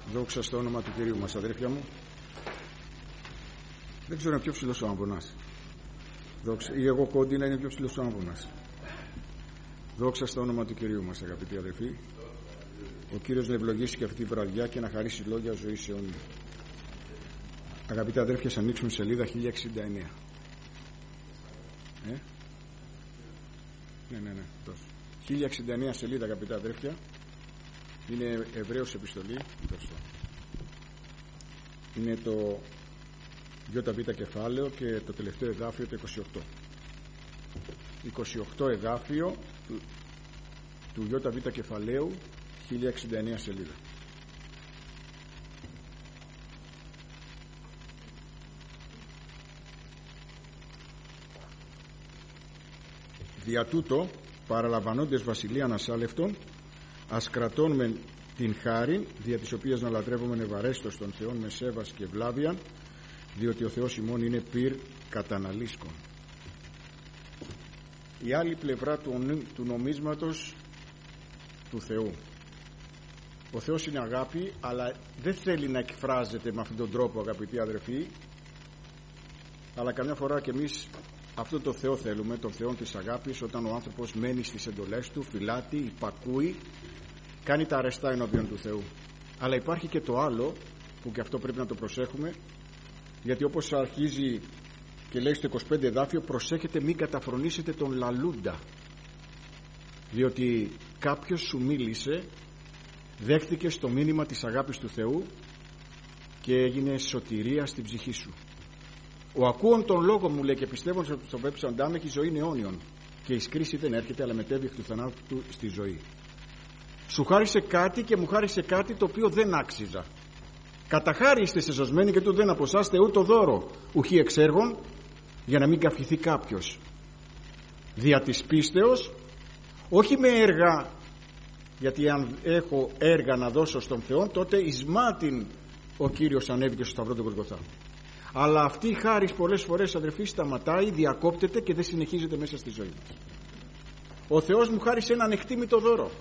Δόξα στο όνομα του Κυρίου μας, αδέρφια μου. Δεν ξέρω αν είναι πιο ψηλός ο άμβονας. Ή εγώ κόντινα είναι πιο ψηλός ο άμβονας. Δόξα στο όνομα του Κυρίου μας, αγαπητοί αδερφοί. Ο Κύριος να ευλογήσει και αυτή τη βραδιά και να χαρίσει λόγια ζωής σε αιώνια. Αγαπητοί αδέρφια, ας ανοίξουμε σελίδα 1069. Ναι, τόσο. 1069 σελίδα, αγαπητά αδέρφια. Είναι Εβραίος επιστολή. Τόσο. Είναι το ΙΒ κεφάλαιο και το τελευταίο εδάφιο, το 28. 28 εδάφιο του ΙΒ κεφαλαίου, 1069 σελίδα. Δια τούτο, παραλαμβανόντες βασιλείαν ασάλευτον, ας κρατώνμεν την χάριν, δια της οποίας να λατρεύομεν ευαρέστος των Θεών με σέβας και ευλάβειαν, διότι ο Θεός ημών είναι πυρ καταναλύσκων. Η άλλη πλευρά του νομίσματος του Θεού. Ο Θεός είναι αγάπη, αλλά δεν θέλει να εκφράζεται με αυτόν τον τρόπο, αγαπητοί αδερφοί, αλλά καμιά φορά και εμείς αυτό το Θεό θέλουμε, τον Θεό της αγάπης, όταν ο άνθρωπος μένει στις εντολές του, φυλάτει, υπακούει, κάνει τα αρεστά ενώπιον του Θεού. Αλλά υπάρχει και το άλλο, που και αυτό πρέπει να το προσέχουμε, γιατί όπως αρχίζει και λέει στο 25 εδάφιο, προσέχετε μην καταφρονήσετε τον λαλούντα, διότι κάποιος σου μίλησε, δέχτηκε στο μήνυμα της αγάπης του Θεού και έγινε σωτηρία στην ψυχή σου. Ο ακούων τον λόγο μου, λέει, και πιστεύω στο βέψαντά με, έχει ζωή αιώνιον, και εις κρίση δεν έρχεται, αλλά μετέβη εκ του θανάτου του στη ζωή. Σου χάρισε κάτι και μου χάρισε κάτι το οποίο δεν άξιζα. Κατά χάρη είστε σεζωσμένοι και του δεν αποσάστε ούτω δώρο ουχή εξέργων, για να μην καυχηθεί κάποιος. Δια της πίστεως, όχι με έργα, γιατί αν έχω έργα να δώσω στον Θεό, τότε εις μάτιν ο Κύριος ανέβηκε στο σταυρό του Γολγοθά. Αλλά αυτή η χάρις πολλές φορές, αδερφοί, σταματάει, διακόπτεται και δεν συνεχίζεται μέσα στη ζωή μας. Ο Θεός μου χάρισε ένα ανεκτήμητο δώρο.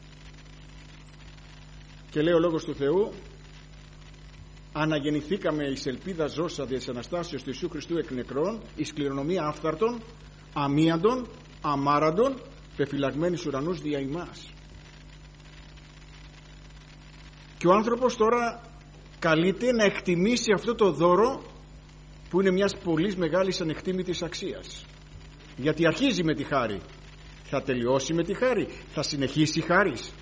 Και λέει ο λόγος του Θεού, αναγεννηθήκαμε εις ελπίδα ζώσα δια της Αναστάσεως του Ιησού Χριστού εκ νεκρών, εις κληρονομία άφθαρτων, αμίαντων, αμάραντων, πεφυλαγμένης ουρανούς δια ημάς. Και ο άνθρωπος τώρα καλείται να εκτιμήσει αυτό το δώρο, που είναι μιας πολύ μεγάλης ανεκτήμητης αξίας, γιατί αρχίζει με τη χάρη. Θα τελειώσει με τη χάρη, θα συνεχίσει η χάρις.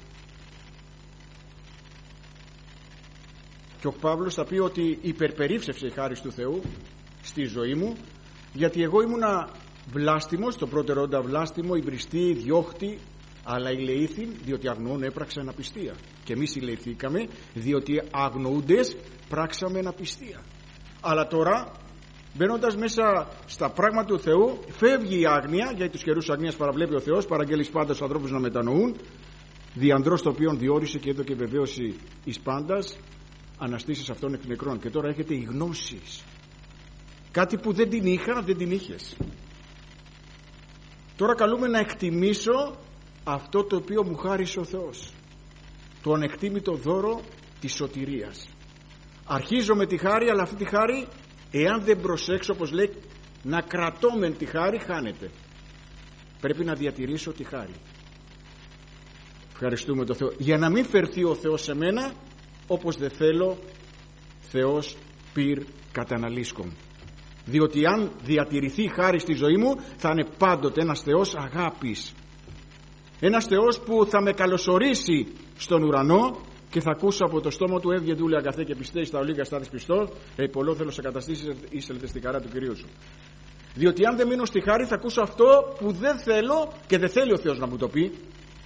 Και ο Παύλος θα πει ότι υπερπερίφσευσε η χάρις του Θεού στη ζωή μου, γιατί εγώ ήμουνα βλάστημος, το πρώτο όντα βλάστημο, υβριστή, διώχτη, αλλά ηλεήθην, διότι αγνοούν έπραξα εναπιστία. Και εμείς ηλεηθήκαμε, διότι αγνοούντες πράξαμε εναπιστία. Αλλά τώρα, μπαίνοντας μέσα στα πράγματα του Θεού, φεύγει η άγνοια, γιατί τους καιρούς αγνίας παραβλέπει ο Θεός, παραγγέλει πάντα στους ανθρώπους να μετανοούν, διανδρός το οποίον διόρισε και έδωκε βεβαίωση εις πάντας, αναστήσεις αυτών εκ νεκρών. Και τώρα έχετε οι γνώσεις, κάτι που δεν την είχα, δεν την είχες. Τώρα καλούμε να εκτιμήσω αυτό το οποίο μου χάρισε ο Θεός, το ανεκτήμητο δώρο της σωτηρίας. Αρχίζω με τη χάρη, αλλά αυτή τη χάρη, εάν δεν προσέξω, όπως λέει, να κρατώ μεν τη χάρη, χάνεται. Πρέπει να διατηρήσω τη χάρη. Ευχαριστούμε τον Θεό, για να μην φερθεί ο Θεός σε μένα όπως δεν θέλω, Θεός πυρ καταναλύσκων. Διότι αν διατηρηθεί η χάρη στη ζωή μου, θα είναι πάντοτε ένας Θεός αγάπης, ένας Θεός που θα με καλωσορίσει στον ουρανό και θα ακούσω από το στόμα του, έβγε δούλε αγαθέ και πιστέει στα ολίγα στάδεις πιστός, πολλό θέλω σε καταστήσεις, ήσελθε στη χαρά του Κυρίου σου. Διότι αν δεν μείνω στη χάρη, θα ακούσω αυτό που δεν θέλω και δεν θέλει ο Θεός να μου το πει,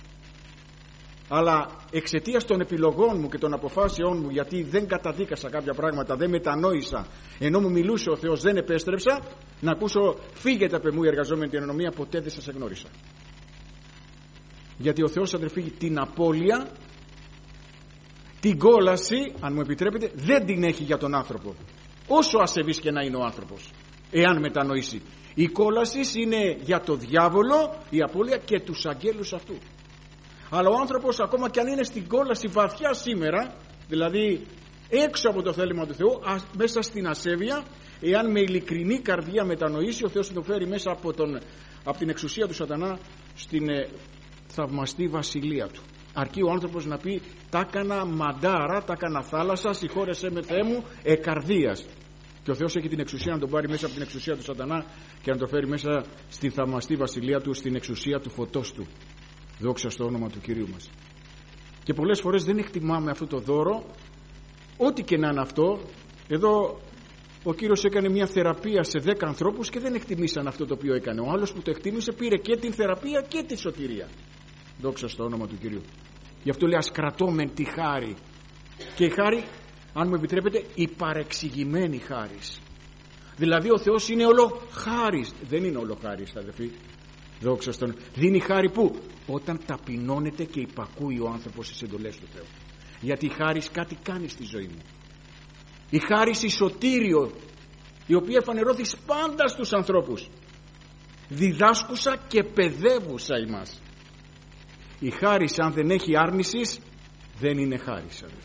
αλλά εξαιτίας των επιλογών μου και των αποφάσεών μου, γιατί δεν καταδίκασα κάποια πράγματα, δεν μετανόησα, ενώ μου μιλούσε ο Θεός, δεν επέστρεψα, να ακούσω φύγετε από μου οι εργαζόμενοι την ενομία, ποτέ δεν σας εγνώρισα. Γιατί ο Θεός, αδερφοί, την απώλεια, την κόλαση, αν μου επιτρέπετε, δεν την έχει για τον άνθρωπο, όσο ασεβής και να είναι ο άνθρωπος, εάν μετανοήσει. Η κόλαση είναι για το διάβολο, η απώλεια, και τους αγγέλους αυτού. Αλλά ο άνθρωπος, ακόμα και αν είναι στην κόλαση βαθιά σήμερα, Δηλαδή έξω από το θέλημα του Θεού, μέσα στην ασέβεια, εάν με ειλικρινή καρδιά μετανοήσει, ο Θεός θα το φέρει μέσα από την εξουσία του σατανά στην θαυμαστή βασιλεία του. Αρκεί ο άνθρωπος να πει: τα έκανα μαντάρα, τα έκανα θάλασσα, συγχώρεσέ με Θεέ μου εκαρδίας. Και ο Θεός έχει την εξουσία να τον πάρει μέσα από την εξουσία του σατανά και να τον φέρει μέσα στη θαυμαστή βασιλεία του, στην εξουσία του φωτός του. Δόξα στο όνομα του Κυρίου μας. Και πολλές φορές δεν εκτιμάμε αυτό το δώρο, ό,τι και να είναι αυτό. Εδώ ο Κύριος έκανε μια θεραπεία σε 10 ανθρώπους και δεν εκτιμήσαν αυτό το οποίο έκανε. Ο άλλος που το εκτίμησε πήρε και την θεραπεία και τη σωτηρία. Δόξα στο όνομα του Κυρίου. Γι' αυτό λέει: ας κρατώμεν τη χάρη. Και η χάρη, αν μου επιτρέπετε, η παρεξηγημένη χάρις. Δηλαδή ο Θεός είναι όλο χάρις. Δεν είναι όλο χάρις, αδελφοί. Δόξα στον. Δίνει χάρη που? Όταν ταπεινώνεται και υπακούει ο άνθρωπος στις εντολές του Θεού. Γιατί η χάρις κάτι κάνει στη ζωή μου. Η χάρις η σωτήριο, η οποία εφανερώθη πάντα στους ανθρώπους, διδάσκουσα και παιδεύουσα ημάς. Η χάρις, αν δεν έχει άρνησης, δεν είναι χάρις, αδελφοί.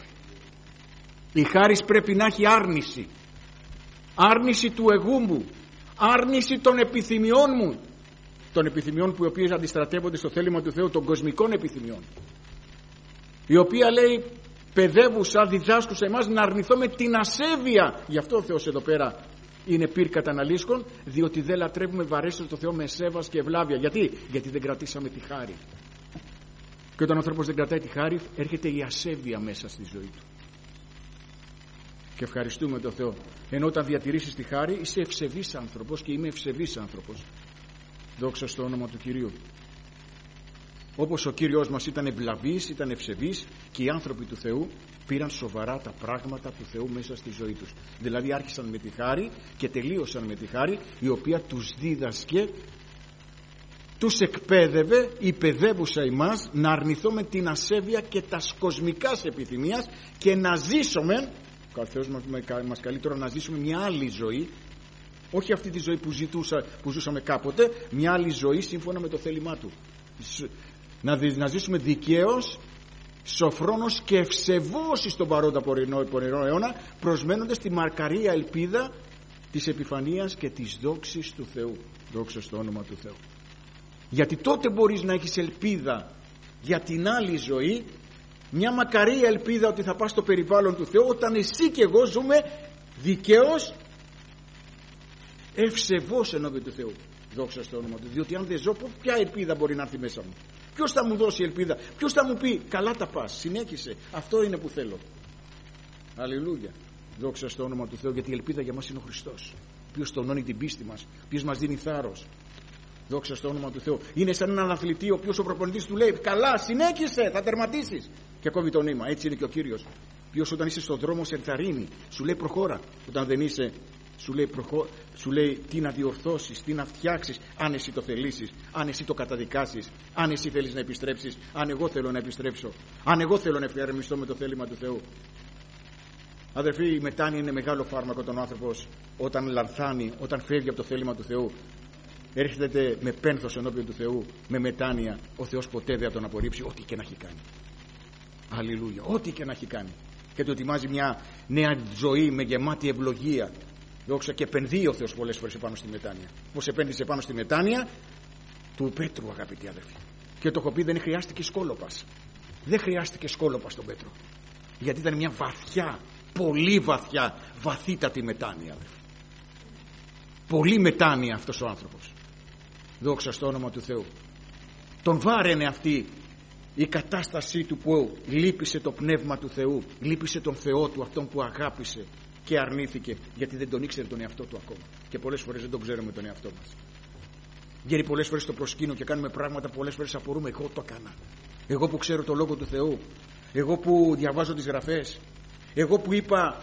Η χάρις πρέπει να έχει άρνηση. Άρνηση του εγού μου, άρνηση των επιθυμιών μου, των επιθυμιών που οι οποίες αντιστρατεύονται στο θέλημα του Θεού, των κοσμικών επιθυμιών, η οποία λέει παιδεύουσα, διδάσκουσα εμάς να αρνηθούμε την ασέβεια. Γι' αυτό ο Θεός εδώ πέρα είναι πυρ καταναλύσκων, διότι δεν λατρεύουμε βαρέσεις στο Θεό με σέβας και ευλάβεια. Γιατί δεν κρατήσαμε τη χάρη. Και όταν ο άνθρωπος δεν κρατάει τη χάρη, έρχεται η ασέβεια μέσα στη ζωή του. Και ευχαριστούμε τον Θεό. Ενώ όταν διατηρήσεις τη χάρη, είσαι ευσεβής άνθρωπος και είμαι ευσεβής άνθρωπος. Δόξα στο όνομα του Κυρίου. Όπως ο Κύριος μας ήταν ευλαβής, ήταν ευσεβής, και οι άνθρωποι του Θεού πήραν σοβαρά τα πράγματα του Θεού μέσα στη ζωή τους. Δηλαδή άρχισαν με τη χάρη και τελείωσαν με τη χάρη, η οποία τους δίδασκε, τους εκπαίδευε, η παιδεύουσα ημάς, να αρνηθούμε την ασέβεια και τα κοσμικάς επιθυμίας και να ζήσουμε, ο Θεός μας καλεί τώρα να ζήσουμε μια άλλη ζωή, όχι αυτή τη ζωή που ζούσαμε κάποτε, μια άλλη ζωή σύμφωνα με το θέλημά του. Να ζήσουμε δικαίως, σοφρόνος και ευσεβώς στον παρόντα πονηρό αιώνα, προσμένοντας τη μακαρία ελπίδα της επιφανείας και της δόξης του Θεού. Δόξα στο όνομα του Θεού. Γιατί τότε μπορείς να έχεις ελπίδα για την άλλη ζωή, μια μακαρία ελπίδα ότι θα πας στο περιβάλλον του Θεού, όταν εσύ και εγώ ζούμε δικαίως, ευσεβώς ενώπιον του Θεού. Δόξα στο όνομα του. Διότι αν δεν ζω, ποια ελπίδα μπορεί να έρθει μέσα μου? Ποιος θα μου δώσει ελπίδα? Ποιος θα μου πει καλά τα πας, συνέχισε, αυτό είναι που θέλω? Αλληλούια. Δόξα στο όνομα του Θεού. Γιατί η ελπίδα για μας είναι ο Χριστός, ο οποίος τονώνει την πίστη μας, ο οποίος μας δίνει θάρρος. Δόξα στο όνομα του Θεού. Είναι σαν έναν αθλητή ο οποίος ο προπονητής του λέει καλά, συνέχισε, θα τερματίσεις, και κόβει το νήμα. Έτσι είναι και ο Κύριος, ο οποίος όταν είσαι στον δρόμο σε ενθαρρύνει, σου λέει προχώρα. Όταν δεν είσαι, σου λέει τι να διορθώσεις, τι να φτιάξεις, αν εσύ το θελήσεις, αν εσύ το καταδικάσεις, αν εσύ θέλεις να επιστρέψεις, αν εγώ θέλω να επιστρέψω, αν εγώ θέλω να ευθυγραμμιστώ με το θέλημα του Θεού. Αδερφοί, η μετάνοια είναι μεγάλο φάρμακο. Τον άνθρωπος όταν λανθάνει, όταν φεύγει από το θέλημα του Θεού, έρχεται με πένθος ενώπιον του Θεού, με μετάνοια, ο Θεός ποτέ δεν θα τον απορρίψει, ό,τι και να έχει κάνει. Αλληλούια, ό,τι και να έχει κάνει. Και του ετοιμάζει μια νέα ζωή με γεμάτη ευλογία. Δόξα, και επενδύει ο Θεός πολλές φορές επάνω στη μετάνοια. Πώς επένδυσε επάνω στη μετάνοια του Πέτρου, αγαπητοί αδελφοί. Και το έχω πει, δεν χρειάστηκε σκόλοπας. Δεν χρειάστηκε σκόλοπας στον Πέτρο. Γιατί ήταν μια βαθιά, πολύ βαθιά, βαθύτατη μετάνοια, αδελφοί. Πολύ μετάνοια αυτός ο άνθρωπος. Δόξα στο όνομα του Θεού. Τον βάραινε αυτή η κατάστασή του που λύπησε το πνεύμα του Θεού, λύπησε τον Θεό του, αυτόν που αγάπησε και αρνήθηκε, γιατί δεν τον ήξερε τον εαυτό του ακόμα. Και πολλές φορές δεν τον ξέρουμε τον εαυτό μας. Γιατί πολλές φορές το προσκύνω και κάνουμε πράγματα, πολλές φορές απορούμε, εγώ το έκανα. Εγώ που ξέρω το Λόγο του Θεού, εγώ που διαβάζω τις Γραφές, εγώ που είπα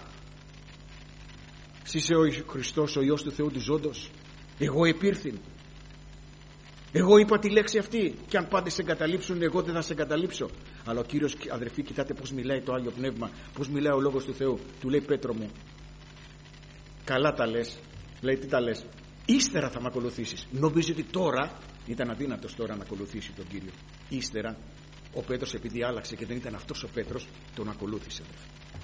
«Συ ο Χριστός, ο Υιός του Θεού του ζώντος», εγώ επήρθην. Εγώ είπα τη λέξη αυτή, και αν πάντες σε εγκαταλείψουν, εγώ δεν θα σε εγκαταλείψω. Αλλά ο Κύριος, αδερφοί, κοιτάτε πώς μιλάει το Άγιο Πνεύμα, πώς μιλάει ο Λόγος του Θεού. Του λέει, Πέτρο μου, καλά τα λες. Λέει, τι τα λες? Ύστερα θα με ακολουθήσεις. Νομίζει ότι τώρα ήταν αδύνατος τώρα να ακολουθήσει τον Κύριο. Ύστερα ο Πέτρος, επειδή άλλαξε και δεν ήταν αυτός ο Πέτρος, τον ακολούθησε.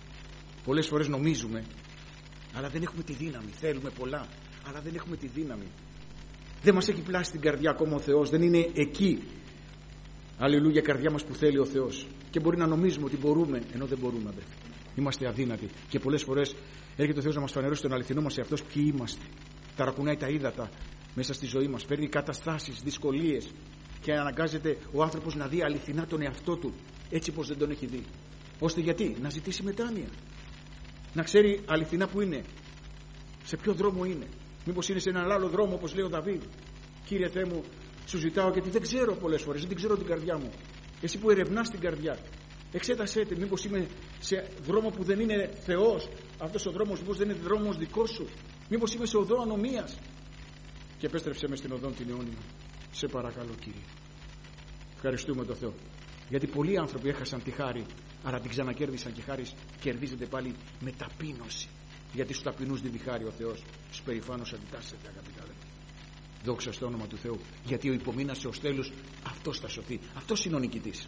Πολλές φορές νομίζουμε, αλλά δεν έχουμε τη δύναμη. Θέλουμε πολλά, αλλά δεν έχουμε τη δύναμη. Δεν μας έχει πλάσει την καρδιά ακόμα ο Θεός. Δεν είναι εκεί, αλληλούια, η καρδιά μας που θέλει ο Θεός. Και μπορεί να νομίζουμε ότι μπορούμε, ενώ δεν μπορούμε, αδερφοί. Είμαστε αδύνατοι. Και πολλές φορές έρχεται ο Θεός να μας φανερώσει τον αληθινό μας εαυτός, ποιοι είμαστε. Ταρακουνάει τα ύδατα μέσα στη ζωή μας. Φέρνει καταστάσεις, δυσκολίες. Και αναγκάζεται ο άνθρωπος να δει αληθινά τον εαυτό του, έτσι πως δεν τον έχει δει. Ώστε γιατί? Να ζητήσει μετάνοια. Να ξέρει αληθινά που είναι. Σε ποιο δρόμο είναι. Μήπως είναι σε έναν άλλο δρόμο, όπως λέει ο Δαβίδ. Κύριε Θεέ μου, σου ζητάω γιατί δεν ξέρω πολλές φορές, δεν ξέρω την καρδιά μου. Εσύ που ερευνάς την καρδιά, εξέτασέ τη. Μήπως είμαι σε δρόμο που δεν είναι Θεός. Αυτός ο δρόμος μήπως δεν είναι δρόμος δικός σου. Μήπως είμαι σε οδό ανομίας. Και επέστρεψέ με στην οδόν την αιώνια. Σε παρακαλώ, Κύριε. Ευχαριστούμε τον Θεό. Γιατί πολλοί άνθρωποι έχασαν τη χάρη, αλλά την ξανακέρδισαν και χάρη κερδίζεται πάλι με ταπείνωση. Γιατί στους ταπεινούς δίνει χάρη ο Θεός. Στους περηφάνους αντιτάσσεται, αγαπητά αδελφοί. Δόξα στο όνομα του Θεού. Γιατί ο υπομείνασε ως τέλους, αυτός θα σωθεί. Αυτός είναι ο νικητής.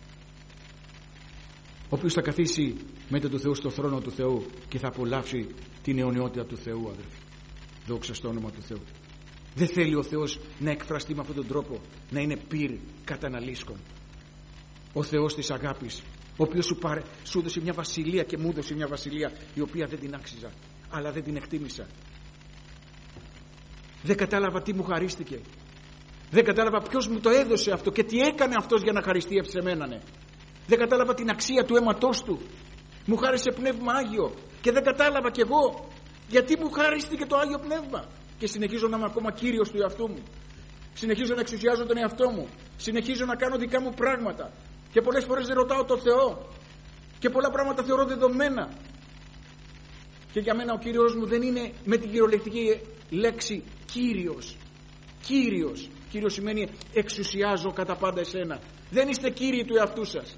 Ο οποίος θα καθίσει μετά του Θεού στο θρόνο του Θεού και θα απολαύσει την αιωνιότητα του Θεού, αδελφοί. Δόξα στο όνομα του Θεού. Δεν θέλει ο Θεός να εκφραστεί με αυτόν τον τρόπο, να είναι πυρ καταναλύσκων. Ο Θεός της αγάπης, ο οποίος σου έδωσε μια βασιλεία και μου έδωσε μια βασιλεία η οποία δεν την άξιζα, αλλά δεν την εκτίμησα. Δεν κατάλαβα τι μου χαρίστηκε. Δεν κατάλαβα ποιος μου το έδωσε αυτό και τι έκανε αυτός για να χαριστεί εμένα. Ναι. Δεν κατάλαβα την αξία του αίματός του. Μου χάρισε πνεύμα Άγιο και δεν κατάλαβα κι εγώ γιατί μου χαρίστηκε το Άγιο Πνεύμα. Και συνεχίζω να είμαι ακόμα κύριος του εαυτού μου. Συνεχίζω να εξουσιάζω τον εαυτό μου. Συνεχίζω να κάνω δικά μου πράγματα. Και πολλές φορές δεν ρωτάω τον Θεό. Και πολλά πράγματα θεωρώ δεδομένα. Και για μένα ο Κύριος μου δεν είναι με την κυριολεκτική λέξη Κύριος. Κύριος. Κύριος σημαίνει εξουσιάζω κατά πάντα εσένα. Δεν είστε κύριοι του εαυτού σας.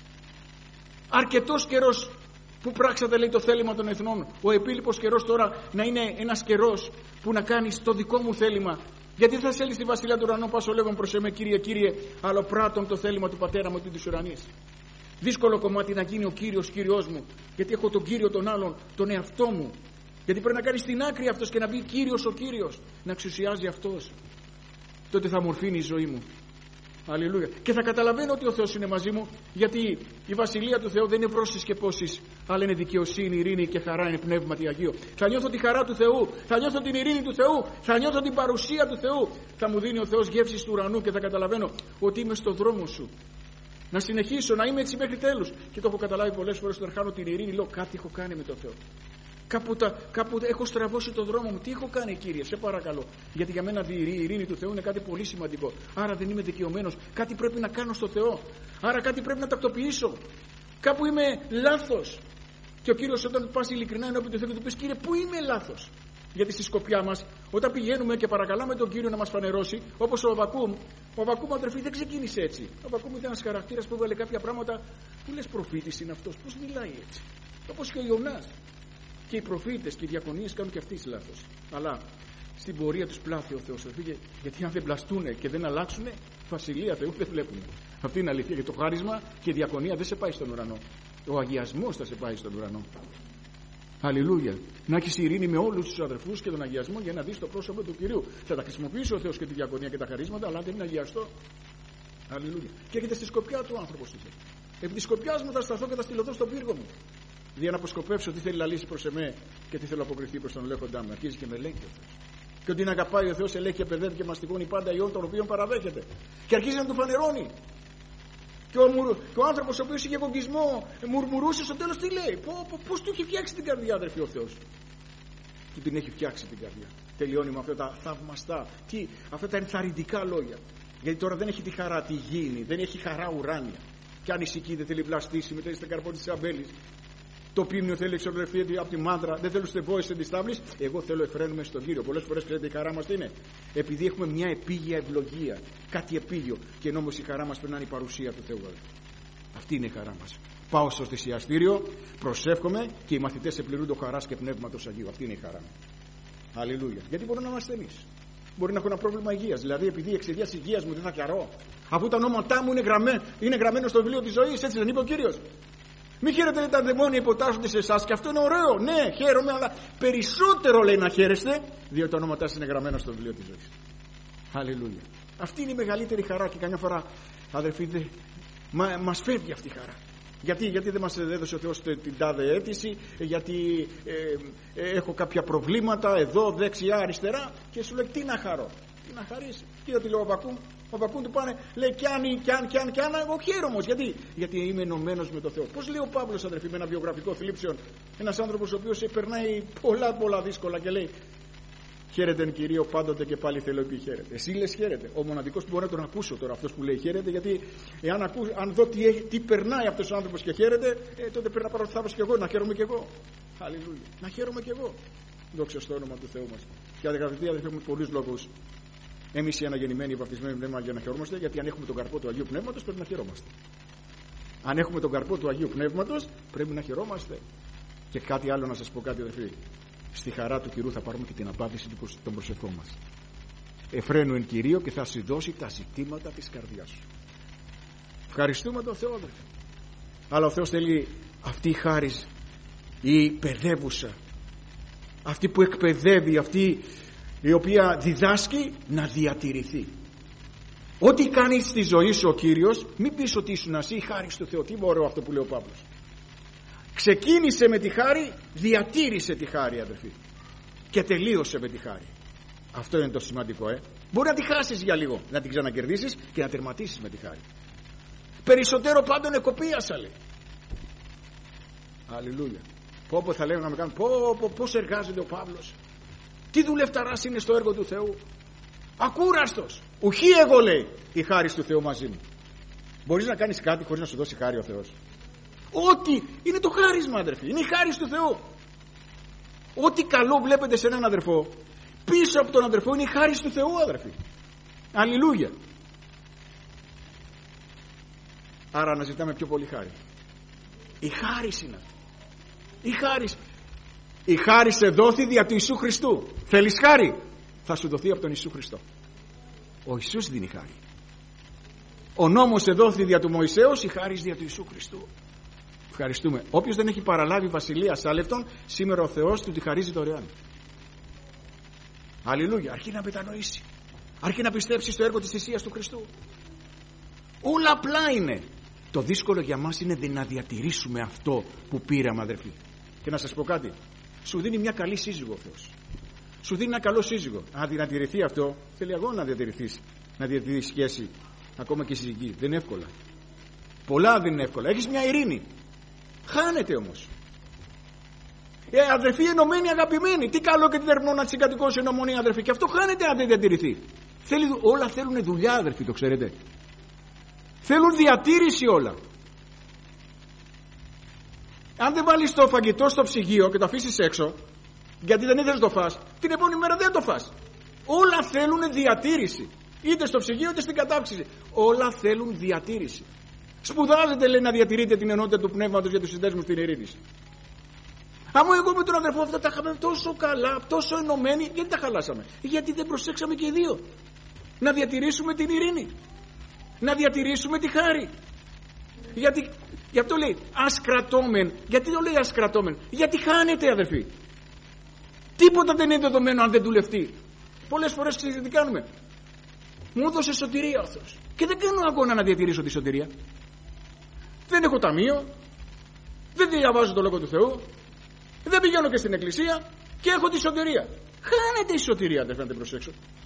Αρκετός καιρός που πράξατε, λέει, το θέλημα των εθνών. Ο επίλοιπος καιρός τώρα να είναι ένας καιρός που να κάνεις το δικό μου θέλημα. Γιατί δεν θα σέλνεις στη βασιλεία του ουρανού, πάσο λέγον προς εμέ, Κύριε, Κύριε, αλλά πράττων το θέλημα του Πατέρα μου της ουρανής. Δύσκολο κομμάτι να γίνει ο Κύριος Κύριος μου, γιατί έχω τον Κύριο τον άλλον, τον εαυτό μου. Γιατί πρέπει να κάνει στην άκρη αυτός και να μπει Κύριος ο Κύριος, να εξουσιάζει αυτός. Τότε θα μορφύνει η ζωή μου. Αλληλούια. Και θα καταλαβαίνω ότι ο Θεός είναι μαζί μου, γιατί η βασιλεία του Θεού δεν είναι βρώσεις και πόσεις, αλλά είναι δικαιοσύνη, ειρήνη και χαρά, είναι πνεύματι Αγίο. Θα νιώθω τη χαρά του Θεού, θα νιώθω την ειρήνη του Θεού, θα νιώθω την παρουσία του Θεού. Θα μου δίνει ο Θεός γεύσεις του ουρανού και θα καταλαβαίνω ότι είμαι στο δρόμο σου. Να συνεχίσω να είμαι έτσι μέχρι τέλους. Και το έχω καταλάβει πολλές φορές όταν χάνω την ειρήνη, λέω κάτι έχω κάνει με τον Θεό. Κάπου έχω στραβώσει το δρόμο μου. Τι έχω κάνει, Κύριε, σε παρακαλώ. Γιατί για μένα η ειρήνη του Θεού είναι κάτι πολύ σημαντικό. Άρα δεν είμαι δικαιωμένος. Κάτι πρέπει να κάνω στο Θεό. Άρα κάτι πρέπει να τακτοποιήσω. Κάπου είμαι λάθος. Και ο Κύριος, όταν πας ειλικρινά ενώπιον του Θεού και του πεις, Κύριε, πού είμαι λάθος. Γιατί στη σκοπιά μας, όταν πηγαίνουμε και παρακαλάμε τον Κύριο να μας φανερώσει, όπως ο Αββακούμ, αδερφοί, δεν ξεκίνησε έτσι. Ο Αββακούμ ήταν ένας χαρακτήρας που έβαλε κάποια πράγματα που λες, προφήτης είναι αυτός. Πώς μιλάει έτσι. Όπως και ο Ιωνάς. Και οι προφήτες και οι διακονίες κάνουν και αυτοί λάθος. Αλλά στην πορεία τους πλάθει ο Θεός. Γιατί αν δεν πλαστούν και δεν αλλάξουν, βασιλεία Θεού δεν βλέπουν. Αυτή είναι αλήθεια. Γιατί το χάρισμα και η διακονία δεν σε πάει στον ουρανό. Ο αγιασμός θα σε πάει στον ουρανό. Αλληλούια. Να έχεις ειρήνη με όλους τους αδερφούς και τον αγιασμό για να δεις το πρόσωπο του Κυρίου. Θα τα χρησιμοποιήσει ο Θεός και τη διακονία και τα χαρίσματα, αλλά αν δεν είναι αγιαστό. Αλληλούια. Και έρχεται στη σκοπιά του άνθρωπος. Επί τη σκοπιά μου θα σταθώ και θα στυλωθώ στον πύργο μου. Για να αποσκοπεύσω τι θέλει να λύσει προς εμέ και τι θέλω να αποκριθεί προς τον ελέγχοντά μου. Αρχίζει και με ελέγχει ο Θεός. Και ότι να αγαπάει ο Θεός, ελέγχει, παιδεύει και μαστιγώνει πάντα ιών των οποίων παραδέχεται. Και αρχίζει να του φανερώνει. Και ο άνθρωπος ο οποίος είχε εγωγισμό, μουρμουρούσε στο τέλος τι λέει. Πώς του έχει φτιάξει την καρδιά, αδερφοί, ο Θεός. Του την έχει φτιάξει την καρδιά. Τελειώνει με αυτά τα θαυμαστά, αυτά τα ενθαρρυντικά λόγια. Γιατί τώρα δεν έχει τη χαρά τη γήινη, δεν έχει χαρά ουράνια. Και αν ησυχεί, δεν θέλει πλαστήσει, μετά στην καρπό της αμπέλης. Το πίμνιο θέλει εξορρευτεί από τη μάντρα, δεν θέλω στεβόηση σε διστάβλης. Εγώ θέλω εφραίνουμε στον Κύριο. Πολλές φορές ξέρετε η χαρά μας τι είναι. Επειδή έχουμε μια επίγεια ευλογία, κάτι επίγειο. Και ενώ όμως η χαρά μας πρέπει να είναι η παρουσία του Θεού. Αυτή είναι η χαρά μας. Πάω στο θυσιαστήριο, προσεύχομαι και οι μαθητές επληρούνται χαράς και πνεύματος Αγίου. Αυτή είναι η χαρά μου. Αλληλούια. Γιατί μπορώ να είμαι ασθενής. Μπορεί να έχω ένα πρόβλημα υγείας. Δηλαδή, επειδή εξαιτίας υγείας μου δεν θα χαρώ. Αφού τα ονόματά μου είναι γραμμένο στο βιβλίο της ζωής, έτσι δεν είπε ο Κύριος. Μη χαίρετε, τα δαιμόνια υποτάσσονται σε εσάς, και αυτό είναι ωραίο. Ναι, χαίρομαι, αλλά περισσότερο λέει να χαίρεστε, διότι το όνομά σας είναι γραμμένο στο βιβλίο της ζωής. Αλληλούια. Αυτή είναι η μεγαλύτερη χαρά, και καμιά φορά, αδερφοί, μας φεύγει αυτή η χαρά. Γιατί δεν μας έδωσε ο Θεός την τάδε αίτηση, γιατί έχω κάποια προβλήματα εδώ, δεξιά, αριστερά, και σου λέει τι να χαρώ, τι να χαρίσει. Και ότι λέει ο Βακούν του πάνε, λέει κι αν, εγώ χαίρομαι όμως. Γιατί είμαι ενωμένος με τον Θεό. Πώς λέει ο Παύλος, αδερφοί, με ένα βιογραφικό Φιλίππιων, ένας άνθρωπος ο οποίος περνάει πολλά δύσκολα και λέει, χαίρετε εν Κυρίω πάντοτε και πάλι θέλω επί χαίρετε. Εσύ λες χαίρετε. Ο μοναδικός που μπορώ να τον ακούσω τώρα, αυτός που λέει χαίρετε, γιατί αν δω τι περνάει αυτός ο άνθρωπος και χαίρεται, τότε πρέπει να πάρω θάρρος και εγώ, να χαίρομαι και εγώ. Αλληλούια. Να χαίρομαι και εγώ. Δόξα στο όνομα του Θεού μας. Και αγαπητοί αδελφοί, έχουμε πολλούς λόγους. Εμείς οι αναγεννημένοι, οι βαπτισμένοι πνεύμα, για να χαιρόμαστε, γιατί αν έχουμε τον καρπό του Αγίου Πνεύματος πρέπει να χαιρόμαστε. Αν έχουμε τον καρπό του Αγίου Πνεύματος πρέπει να χαιρόμαστε. Και κάτι άλλο να σας πω, κάτι αδελφοί. Στη χαρά του Κυρίου θα πάρουμε και την απάντηση των προσευχών μας. Εφραίνου εν Κυρίω και θα σου δώσει τα ζητήματα της καρδιάς σου. Ευχαριστούμε τον Θεό, αδελφοί. Αλλά ο Θεός θέλει αυτή η χάρις, η παιδεύουσα, αυτή που εκπαιδεύει, αυτή η οποία διδάσκει, να διατηρηθεί. Ό,τι κάνει στη ζωή σου ο Κύριος, μην πεις ότι ήσουν εσύ η χάρις του Θεού. Τι ωραίο αυτό που λέει ο Παύλος. Ξεκίνησε με τη χάρη, διατήρησε τη χάρη, αδερφοί, και τελείωσε με τη χάρη. Αυτό είναι το σημαντικό. Μπορεί να τη χάσεις για λίγο, να την ξανακερδίσεις και να τερματίσεις με τη χάρη. Περισσότερο πάντων εκοπίασα, λέει. Αλληλούια. Πω θα λέγαμε να με κάνουν, πώς εργάζεται ο Παύλος, τι δουλευταράς είναι στο έργο του Θεού, ακούραστος. Ουχή εγώ, λέει, η χάρις του Θεού μαζί μου. Μπορείς να κάνεις κάτι χωρίς να σου δώσει χάρη ο Θεός? Ό,τι είναι το χάρισμα, αδερφοί, είναι η χάρις του Θεού. Ό,τι καλό βλέπετε σε έναν αδερφό, πίσω από τον αδερφό είναι η χάρις του Θεού, αδερφοί. Αλληλούια. Άρα αναζητάμε πιο πολύ χάρη. Η χάρις είναι αυτή. Η χάρις σε δόθη δια του Ιησού Χριστού. Θέλεις χάρη? Θα σου δοθεί από τον Ιησού Χριστό. Ο Ιησούς δίνει χάρη. Ο νόμος σε δόθη δια του Μωυσέως, η χάρις δια του Ιησού Χριστού. Ευχαριστούμε. Όποιος δεν έχει παραλάβει βασιλεία σάλευτον, σήμερα ο Θεός του τη χαρίζει δωρεάν. Αλληλούια. Αρκεί να μετανοήσει. Αρκεί να πιστέψει στο έργο της θυσίας του Χριστού. Όλα απλά είναι. Το δύσκολο για μας είναι να διατηρήσουμε αυτό που πήραμε, αδερφοί. Και να σας πω κάτι. Σου δίνει μια καλή σύζυγο ο Θεός. Σου δίνει ένα καλό σύζυγο. Αν διατηρηθεί αυτό, θέλει αγώνα να διατηρηθείς. Να διατηρηθείς σχέση, ακόμα και συζυγή. Δεν είναι εύκολα. Πολλά δεν είναι εύκολα. Έχεις μια ειρήνη. Χάνεται όμως. Αδερφοί ενωμένοι, αγαπημένοι. Τι καλό και τι δερμό να συγκατοικώσει ενωμονία, αδερφοί. Και αυτό χάνεται αν δεν διατηρηθεί. Όλα θέλουν δουλειά, αδερφοί, το ξέρετε. Θέλουν διατήρηση όλα. Αν δεν βάλεις το φαγητό στο ψυγείο και το αφήσεις έξω, γιατί δεν ήθελες το φας, την επόμενη μέρα δεν το φας. Όλα θέλουν διατήρηση. Είτε στο ψυγείο είτε στην κατάψυξη. Όλα θέλουν διατήρηση. Σπουδάζετε, λέει, να διατηρείτε την ενότητα του πνεύματος για τους συνδέσμους στην ειρήνη. Άμα εγώ με τον αδερφό αυτά τα είχαμε τόσο καλά, τόσο ενωμένοι, γιατί τα χαλάσαμε? Γιατί δεν προσέξαμε και οι δύο να διατηρήσουμε την ειρήνη, να διατηρήσουμε τη χάρη. Γι' αυτό λέει ασκρατώμεν. Γιατί το λέει ασκρατώμεν? Γιατί χάνεται, αδερφοί. Τίποτα δεν είναι δεδομένο αν δεν δουλευτεί. Πολλές φορές ξέρετε τι κάνουμε? Μου έδωσε σωτηρία ο Θεός και δεν κάνω αγώνα να διατηρήσω τη σωτηρία. Δεν έχω ταμείο, δεν διαβάζω το Λόγο του Θεού, δεν πηγαίνω και στην εκκλησία και έχω τη σωτηρία. Χάνεται η σωτηρία, αδερφοί, αν δεν προσέξω.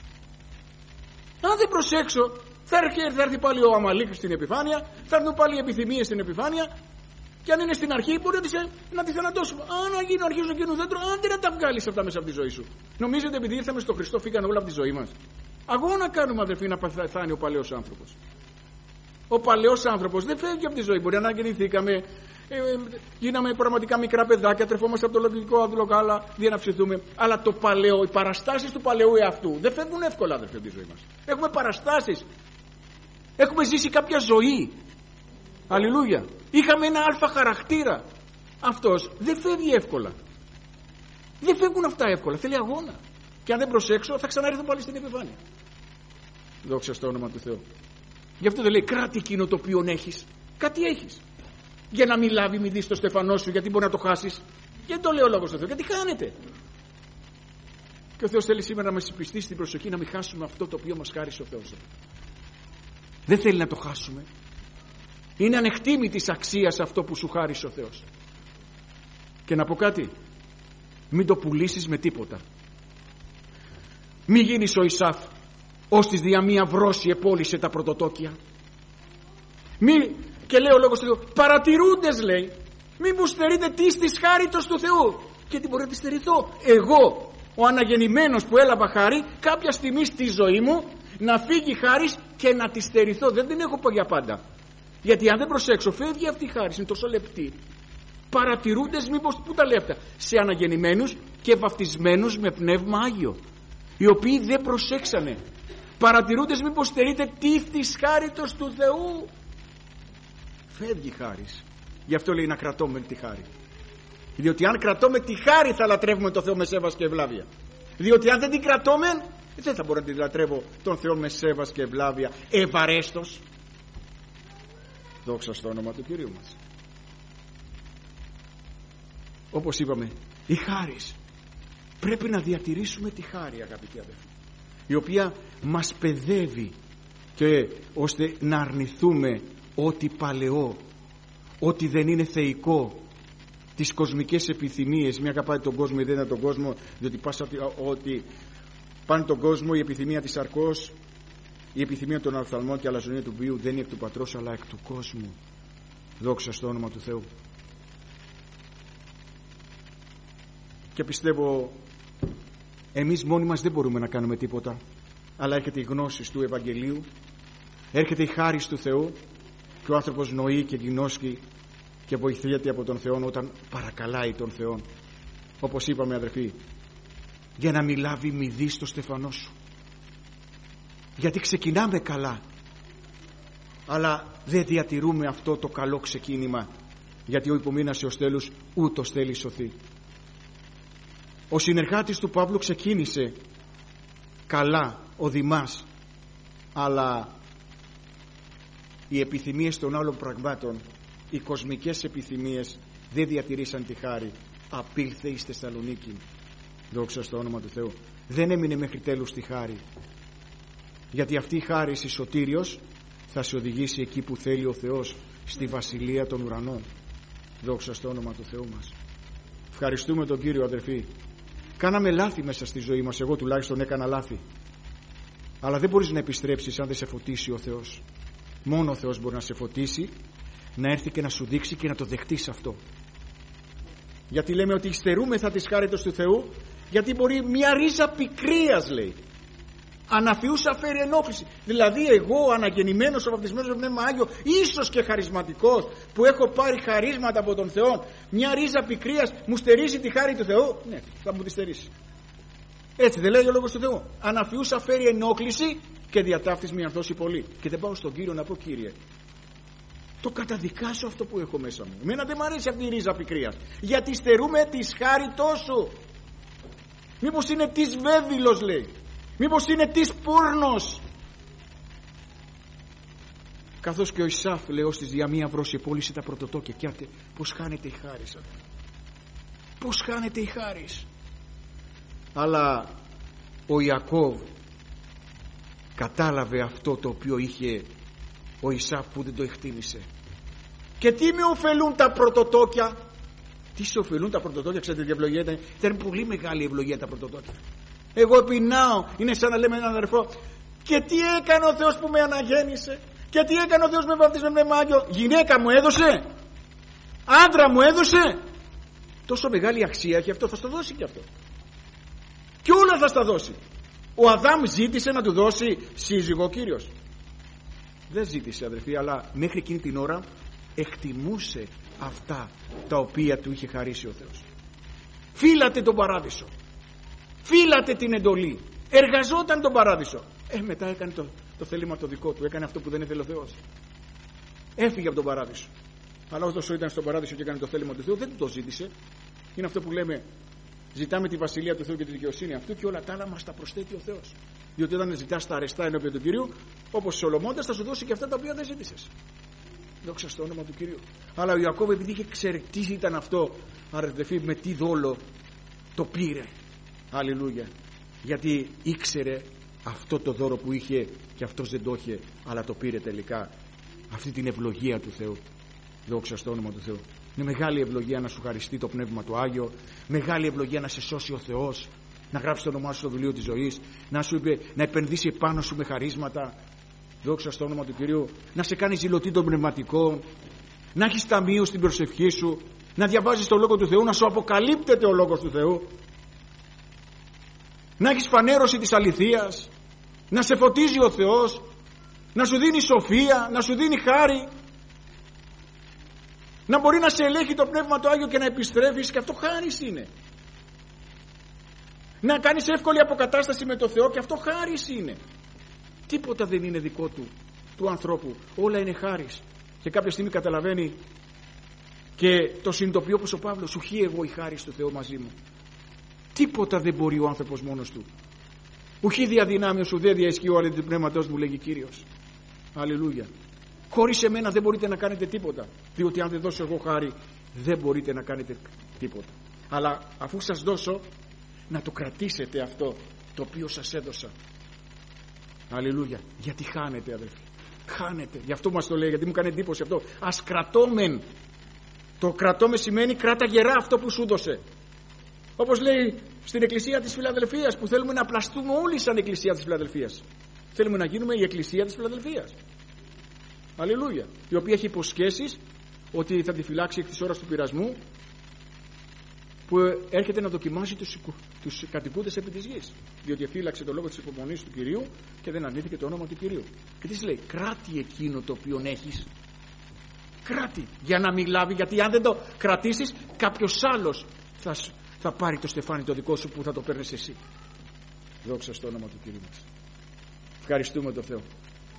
Αν δεν προσέξω, θα έρθει πάλι ο Αμαλίκ στην επιφάνεια, θα έρθουν πάλι οι επιθυμίες στην επιφάνεια, και αν είναι στην αρχή μπορεί να τη θανατώσουμε. Αν αρχίζουν να γίνουν δέντρο, άντε να τα βγάλεις αυτά μέσα από τη ζωή σου. Νομίζετε επειδή ήρθαμε στον Χριστό φύγανε όλα από τη ζωή μας? Αγώνα κάνουμε, αδερφοί, να πεθάνει ο παλαιός άνθρωπος. Ο παλαιός άνθρωπος δεν φεύγει από τη ζωή. Μπορεί να γεννηθήκαμε, γίναμε πραγματικά μικρά παιδάκια, τρεφόμαστε από το λογικό αδουλοκάλα, διαναψηθούμε. Αλλά το παλαιό, οι παραστάσεις του παλαιού εαυτού δεν φεύγουν εύκολα, αδερφοί, από τη ζωή μας. Έχουμε παραστάσεις. Έχουμε ζήσει κάποια ζωή. Αλληλούια. Είχαμε ένα αλφα χαρακτήρα. Αυτός δεν φεύγει εύκολα. Δεν φεύγουν αυτά εύκολα. Θέλει αγώνα. Και αν δεν προσέξω, θα ξαναρθούν πάλι στην επιφάνεια. Δόξα στο όνομα του Θεού. Γι' αυτό δεν λέει κράτη εκείνο το οποίο έχεις. Κάτι έχεις. Για να μην λάβει μη δεις το στεφανό σου, γιατί μπορεί να το χάσεις. Γιατί το λέει ο λόγος του Θεού? Γιατί χάνεται. Και ο Θεός θέλει σήμερα να μας πιστήσει την προσοχή, να μην χάσουμε αυτό το οποίο μας χάρισε ο Θεός. Δεν θέλει να το χάσουμε. Είναι ανεκτήμητης αξίας αυτό που σου χάρισε ο Θεός. Και να πω κάτι, μην το πουλήσεις με τίποτα. Μην γίνεις ο Ισάφ, ως της δια μία βρώση επόλυσε τα πρωτοτόκια. Και λέει ο λόγος του Θεού, παρατηρούντες λέει, μην μου στερείτε τις της χάριτος του Θεού. Και τι μπορεί να τη στερηθώ? Εγώ, ο αναγεννημένος που έλαβα χάρη, κάποια στιγμή στη ζωή μου να φύγει χάρις και να τη στερηθώ. Δεν την έχω για πάντα. Γιατί αν δεν προσέξω, φεύγει αυτή η χάρη, είναι τόσο λεπτή. Παρατηρούντες, μήπως, πού τα λέει αυτά? Σε αναγεννημένους και βαφτισμένους με πνεύμα Άγιο, οι οποίοι δεν προσέξανε. Παρατηρούντες, μήπως στερείτε τι της χάριτος του Θεού. Φεύγει χάρις. Γι' αυτό λέει να κρατώμε τη χάρη. Διότι αν κρατώμε τη χάρη θα λατρεύουμε τον Θεό με σέβας και ευλάβεια. Διότι αν δεν την κρατώμε, δεν θα μπορώ να την λατρεύω τον Θεό με σέβας και ευλάβεια ευαρέστος. Δόξα στο όνομα του Κυρίου μας. Όπως είπαμε, η χάρις. Πρέπει να διατηρήσουμε τη χάρη, αγαπητοί αδελφοί, η οποία μας παιδεύει και ώστε να αρνηθούμε ό,τι παλαιό, ό,τι δεν είναι θεϊκό, τις κοσμικές επιθυμίες. Μια αγαπάτε τον κόσμο ή δεν είναι τον κόσμο, διότι ότι πάνε τον κόσμο η επιθυμία της αρκός, η επιθυμία των οφθαλμών και αλαζονία του βίου δεν είναι εκ του πατρός αλλά εκ του κόσμου. Δόξα στο όνομα του Θεού. Και πιστεύω εμείς μόνοι μας δεν μπορούμε να κάνουμε τίποτα, αλλά έρχεται η γνώση του Ευαγγελίου, έρχεται η χάρις του Θεού και ο άνθρωπος νοεί και γινώσκει και βοηθιέται από τον Θεό όταν παρακαλάει τον Θεό. Όπως είπαμε αδερφοί, για να μην λάβει μη δεις το στεφανό σου. Γιατί ξεκινάμε καλά, αλλά δεν διατηρούμε αυτό το καλό ξεκίνημα, γιατί ο υπομείνασε ως τέλους ούτως θέλει σωθεί. Ο συνεργάτης του Παύλου ξεκίνησε καλά, ο Δημάς, αλλά οι επιθυμίες των άλλων πραγμάτων, οι κοσμικές επιθυμίες δεν διατηρήσαν τη χάρη. Απήλθε εις Θεσσαλονίκη. Δόξα στο όνομα του Θεού. Δεν έμεινε μέχρι τέλους τη χάρη, γιατί αυτή η χάρη η σωτήριος θα σε οδηγήσει εκεί που θέλει ο Θεός, στη βασιλεία των ουρανών. Δόξα στο όνομα του Θεού μας. Ευχαριστούμε τον Κύριο αδερφοί. Κάναμε λάθη μέσα στη ζωή μας, εγώ τουλάχιστον έκανα λάθη, αλλά δεν μπορείς να επιστρέψεις αν δεν σε φωτίσει ο Θεός. Μόνο ο Θεός μπορεί να σε φωτίσει, να έρθει και να σου δείξει και να το δεχτείς αυτό. Γιατί λέμε ότι υστερούμεθα της χάριτος του Θεού, γιατί μπορεί μια ρίζα πικρίας, λέει, αναφιούσα φέρει ενόχληση. Δηλαδή εγώ αναγεννημένος, ο βαπτισμένος με πνεύμα Άγιο, ίσως και χαρισματικός, που έχω πάρει χαρίσματα από τον Θεό, μια ρίζα πικρίας μου στερήσει τη χάρη του Θεού? Ναι, θα μου τη στερήσει. Έτσι δεν λέει ο λόγος του Θεού? Αναφιούσα φέρει ενόχληση και διατάφτης μη ανθώσει πολύ. Και δεν πάω στον Κύριο να πω, Κύριε, το καταδικάσω αυτό που έχω μέσα μου. Εμένα δεν μου αρέσει αυτή η ρίζα πικρίας, γιατί στερούμε της χάριτός σου. Μήπως είναι της βέβυλος, λέει, μήπως είναι της πόρνος? Καθώς και ο Ισάφ, λέει, ως της δια μία βρώση επόλυσε τα πρωτοτόκια. Και άτε πως χάνεται η χάρις, πως χάνεται η χάρις. Αλλά ο Ιακώβ κατάλαβε αυτό το οποίο είχε ο Ισάφ που δεν το εκτίμησε. Και τι με ωφελούν τα πρωτοτόκια? Τι σε ωφελούν τα πρωτοτόκια? Ξέρετε τι ευλογία ήταν? Ήταν πολύ μεγάλη ευλογία τα πρωτοτόκια. Εγώ πεινάω, είναι σαν να λέμε έναν αδερφό, και τι έκανε ο Θεός που με αναγέννησε, και τι έκανε ο Θεός με βαπτισμένο με πνεύμα Άγιο? Γυναίκα μου έδωσε, άντρα μου έδωσε. Τόσο μεγάλη αξία έχει αυτό, θα στο δώσει και αυτό. Και όλα θα στα δώσει. Ο Αδάμ ζήτησε να του δώσει σύζυγο ο Κύριος? Δεν ζήτησε αδερφοί, αλλά μέχρι εκείνη την ώρα εκτιμούσε αυτά τα οποία του είχε χαρίσει ο Θεός. Φύλατε τον παράδεισο, φύλατε την εντολή, εργαζόταν τον παράδεισο. Μετά έκανε το θέλημα το δικό του, έκανε αυτό που δεν ήθελε ο Θεός. Έφυγε από τον παράδεισο. Αλλά όσο ήταν στον παράδεισο και έκανε το θέλημα του Θεού, δεν του το ζήτησε. Είναι αυτό που λέμε, ζητάμε τη βασιλεία του Θεού και τη δικαιοσύνη αυτού και όλα τα άλλα μας τα προσθέτει ο Θεός. Διότι όταν ζητάς τα αρεστά ενώπιον του Κυρίου, όπως Σολομώντας, θα σου δώσει και αυτά τα οποία δεν ζήτησες. Δόξα στο όνομα του Κυρίου. Αλλά ο Ιακώβ, επειδή είχε ξέρει τι ήταν αυτό, αδελφοί, με τι δόλο το πήρε. Αλληλούια. Γιατί ήξερε αυτό το δώρο που είχε και αυτός δεν το είχε, αλλά το πήρε τελικά, αυτή την ευλογία του Θεού. Δόξα στο όνομα του Θεού. Είναι μεγάλη ευλογία να σου χαριστεί το Πνεύμα του Άγιο, μεγάλη ευλογία να σε σώσει ο Θεός, να γράψει το όνομά σου στο βιβλίο της ζωής, να επενδύσει επάνω σου με χαρίσματα. Δόξα στο όνομα του Κυρίου. Να σε κάνει ζηλωτή των πνευματικών, να έχεις ταμείο στην προσευχή σου, να διαβάζεις το Λόγο του Θεού, να σου αποκαλύπτεται ο Λόγος του Θεού, να έχεις φανέρωση της αληθείας, να σε φωτίζει ο Θεός, να σου δίνει σοφία, να σου δίνει χάρη, να μπορεί να σε ελέγχει το Πνεύμα του Άγιο και να επιστρέφεις, και αυτό χάρις είναι. Να κάνεις εύκολη αποκατάσταση με το Θεό, και αυτό χάρις είναι. Τίποτα δεν είναι δικό του ανθρώπου, όλα είναι χάρις. Και κάποια στιγμή καταλαβαίνει και το συνειδητοποιεί, όπως ο Παύλος, ουχή εγώ η χάρις του Θεού μαζί μου. Τίποτα δεν μπορεί ο άνθρωπος μόνος του. Ουχή διαδυνάμιος ουδέ διαισχύω αλλά του πνεύματός μου, λέγει Κύριος. Αλληλούια. Χωρίς εμένα δεν μπορείτε να κάνετε τίποτα, διότι αν δεν δώσω εγώ χάρη δεν μπορείτε να κάνετε τίποτα. Αλλά αφού σας δώσω, να το κρατήσετε αυτό το οποίο σας έδωσα. Αλληλούια. Γιατί χάνετε, αδελφοί. Χάνετε. Γι' αυτό μας το λέει, γιατί μου κάνει εντύπωση αυτό. Ας κρατώμεν. Το κρατώμεν σημαίνει κράτα γερά αυτό που σου δώσε. Όπως λέει στην Εκκλησία της Φιλαδελφίας, που θέλουμε να πλαστούμε όλοι σαν Εκκλησία της Φιλαδελφίας. Θέλουμε να γίνουμε η Εκκλησία της Φιλαδελφίας. Αλληλούια. Η οποία έχει υποσχέσεις ότι θα τη φυλάξει εκ της ώρας του πειρασμού, που έρχεται να δοκιμάσει τους κατοικούντες επί της γης. Διότι εφύλαξε το λόγο της υπομονής του Κυρίου και δεν αρνήθηκε το όνομα του Κυρίου. Και τι λέει, κράτη εκείνο το οποίο έχεις. Κράτη, για να μην λάβει, γιατί αν δεν το κρατήσεις, κάποιος άλλος θα πάρει το στεφάνι το δικό σου που θα το παίρνεις εσύ. Δόξα στο όνομα του Κυρίου μας. Ευχαριστούμε τον Θεό.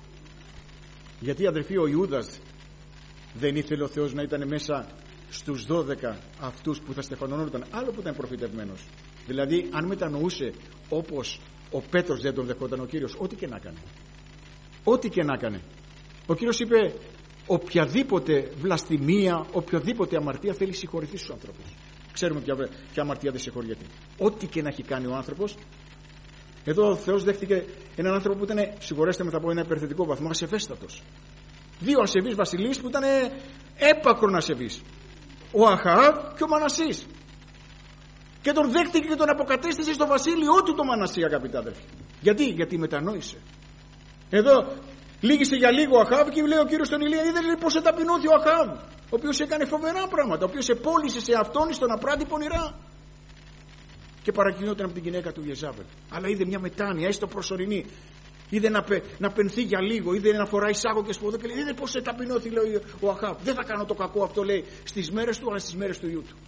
Γιατί, αδελφοί, ο Ιούδας δεν ήθελε ο Θεός να ήταν μέσα στους 12 αυτούς που θα στεφανώνονταν, άλλο που ήταν προφητευμένος. Δηλαδή, αν μετανοούσε όπως ο Πέτρος δεν τον δεχόταν ο Κύριος, ό,τι και να έκανε. Ό,τι και να έκανε. Ο Κύριος είπε, οποιαδήποτε βλασφημία, οποιαδήποτε αμαρτία θέλει συγχωρηθεί στους ανθρώπους. Ξέρουμε ποια αμαρτία δεν συγχωριέται. Ό,τι και να έχει κάνει ο άνθρωπος. Εδώ ο Θεός δέχτηκε έναν άνθρωπο που ήταν, συγχωρέστε με, θα πω ένα υπερθετικό βαθμό, ασεβέστατος. Δύο ασεβείς βασιλείς που ήταν έπακρον ασεβείς. Ο Αχαάβ και ο Μανασής. Και τον δέχτηκε και τον αποκατέστησε στο βασίλειό του το Μανασί, αγαπητά αδελφοί. Γιατί μετανόησε. Εδώ λύγησε για λίγο ο Αχαάβ και λέει ο Κύριος στον Ηλία, είδε πως εταπεινώθη ο Αχαάβ, ο οποίος έκανε φοβερά πράγματα, ο οποίος επόλυσε σε αυτόν στο να πράττει πονηρά. Και παρακινόταν από την γυναίκα του Ιεζάβελ. Αλλά είδε μια μετάνοια, έστω προσωρινή. Είδε να πενθεί για λίγο, είδε να φοράει σάγο και σποδό και λέει, είδε πως εταπεινώθη, λέει ο Αχαάβ. Δεν θα κάνω το κακό αυτό, λέει, στις μέρες του, αλλά στις μέρες του ιού του.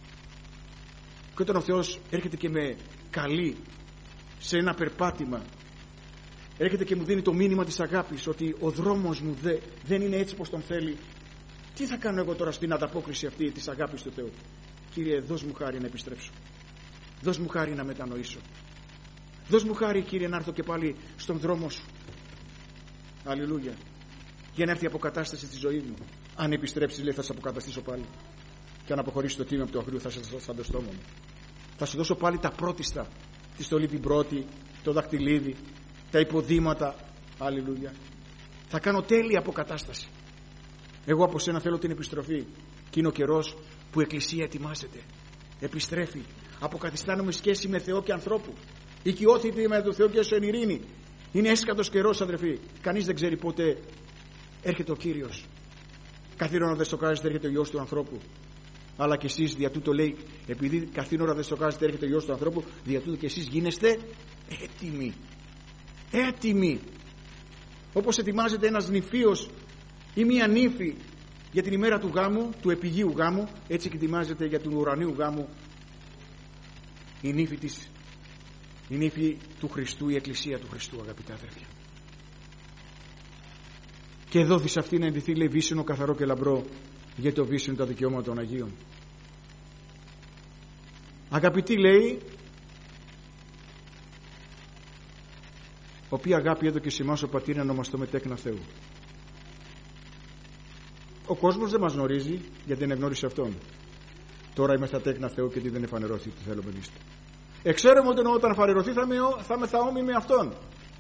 Και όταν ο Θεός έρχεται και με καλεί σε ένα περπάτημα, έρχεται και μου δίνει το μήνυμα της αγάπης, ότι ο δρόμος μου δεν είναι έτσι πως τον θέλει, τι θα κάνω εγώ τώρα στην ανταπόκριση αυτή της αγάπης του Θεού? Κύριε, δώσ' μου χάρη να επιστρέψω. Δώσ' μου χάρη να μετανοήσω. Δώσ' μου χάρη, Κύριε, να έρθω και πάλι στον δρόμο σου. Αλληλούια. Για να έρθει η αποκατάσταση στη ζωή μου. Αν επιστρέψεις, λέει, θα σε αποκαταστήσω πάλι. Και αν αποχωρήσεις το τίμιο από το αγρίου, θα σε δώσω σαν το στόμα μου. Θα σου δώσω πάλι τα πρώτιστα. Τη στολή την πρώτη, το δαχτυλίδι, τα υποδήματα. Αλληλούια. Θα κάνω τέλεια αποκατάσταση. Εγώ από σένα θέλω την επιστροφή. Και είναι ο καιρός που η Εκκλησία ετοιμάζεται. Επιστρέφει. Αποκαθιστάνουμε σχέση με Θεό και ανθρώπου. Οικειώθητη με τον Θεό και έσω εν ειρήνη. Είναι έσκατος καιρός, αδερφοί. Κανείς δεν ξέρει πότε έρχεται ο Κύριος. Καθήν ώρα δεν στοκάζεται έρχεται ο Υιός του ανθρώπου. Αλλά και εσείς δια τούτο λέει, επειδή καθήν ώρα δεν στοκάζεται έρχεται ο Υιός του ανθρώπου, δια τούτο και εσείς γίνεστε έτοιμοι. Έτοιμοι. Όπως ετοιμάζεται ένας νηφίος ή μία νύφη για την ημέρα του γάμου, του επιγείου γάμου, έτσι και ετοιμάζεται για τον ουρανίου γάμου η νύφη του Χριστού, η Εκκλησία του Χριστού, αγαπητά αδέρφια. Και εδώ δις αυτή να ενδυθεί, λέει, βύσσινο καθαρό και λαμπρό, γιατί το βύσσινο τα δικαιώματα των Αγίων. Αγαπητοί, λέει, οποία αγάπη έδωκε σε εμάς ο Πατήρ να ονομαστούμε τέκνα Θεού. Ο κόσμος δεν μας γνωρίζει γιατί δεν εγνώρισε Αυτόν. Τώρα είμαι στα τέκνα Θεού και τι δεν εφανερώθη τι θέλουμε εμείς. Ξέρουμε ότι όταν φανερωθεί θα είμαι όμοι με Αυτόν.